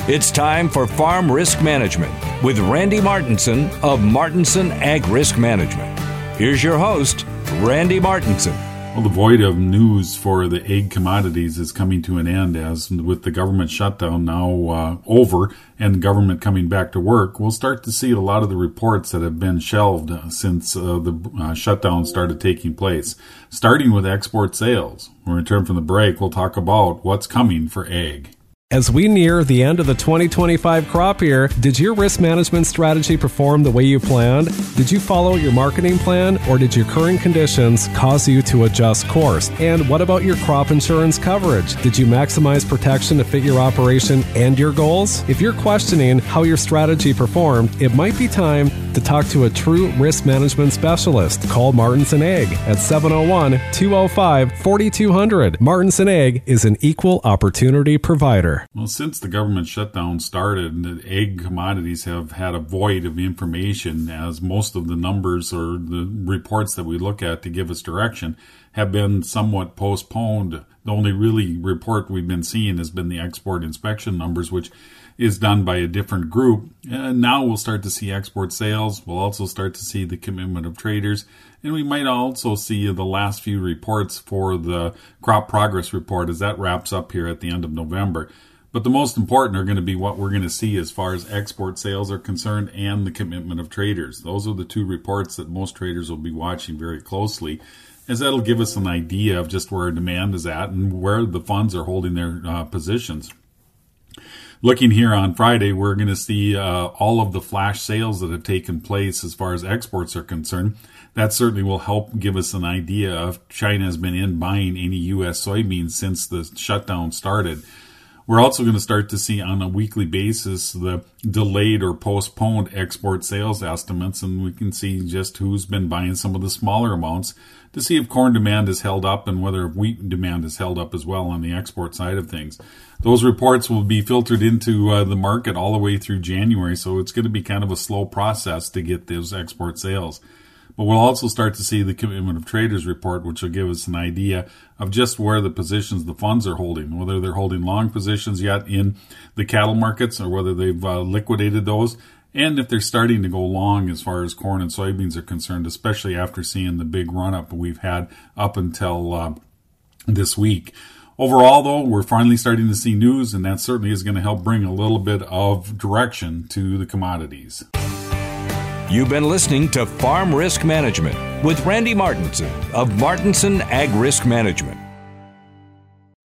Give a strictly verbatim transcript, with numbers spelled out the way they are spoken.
It's time for Farm Risk Management with Randy Martinson of Martinson Ag Risk Management. Here's your host, Randy Martinson. Well, the void of news for the egg commodities is coming to an end, as with the government shutdown now uh, over and government coming back to work, we'll start to see a lot of the reports that have been shelved since uh, the uh, shutdown started taking place, starting with export sales. When we return from the break, we'll talk about what's coming for egg. As we near the end of the twenty twenty-five crop year, did your risk management strategy perform the way you planned? Did you follow your marketing plan, or did your current conditions cause you to adjust course? And what about your crop insurance coverage? Did you maximize protection to fit your operation and your goals? If you're questioning how your strategy performed, it might be time to talk to a true risk management specialist. Call Martinson Ag at seven oh one, two oh five, four two zero zero. Martinson Ag is an equal opportunity provider. Well, since the government shutdown started, the egg commodities have had a void of information, as most of the numbers or the reports that we look at to give us direction have been somewhat postponed. The only really report we've been seeing has been the export inspection numbers, which is done by a different group. And now we'll start to see export sales. We'll also start to see the commitment of traders. And we might also see the last few reports for the crop progress report as that wraps up here at the end of November. But the most important are going to be what we're going to see as far as export sales are concerned and the commitment of traders. Those are the two reports that most traders will be watching very closely, as that'll give us an idea of just where demand is at and where the funds are holding their uh, positions. Looking here on Friday, we're going to see uh, all of the flash sales that have taken place as far as exports are concerned. That certainly will help give us an idea if China has been in buying any U S soybeans since the shutdown started. We're also going to start to see on a weekly basis the delayed or postponed export sales estimates, and we can see just who's been buying some of the smaller amounts to see if corn demand is held up and whether wheat demand is held up as well on the export side of things. Those reports will be filtered into uh, the market all the way through January, so it's going to be kind of a slow process to get those export sales. But we'll also start to see the commitment of traders report, which will give us an idea of just where the positions the funds are holding, whether they're holding long positions yet in the cattle markets or whether they've uh, liquidated those, and if they're starting to go long as far as corn and soybeans are concerned, especially after seeing the big run-up we've had up until uh, this week. Overall, though, we're finally starting to see news, and that certainly is going to help bring a little bit of direction to the commodities. You've been listening to Farm Risk Management with Randy Martinson of Martinson Ag Risk Management.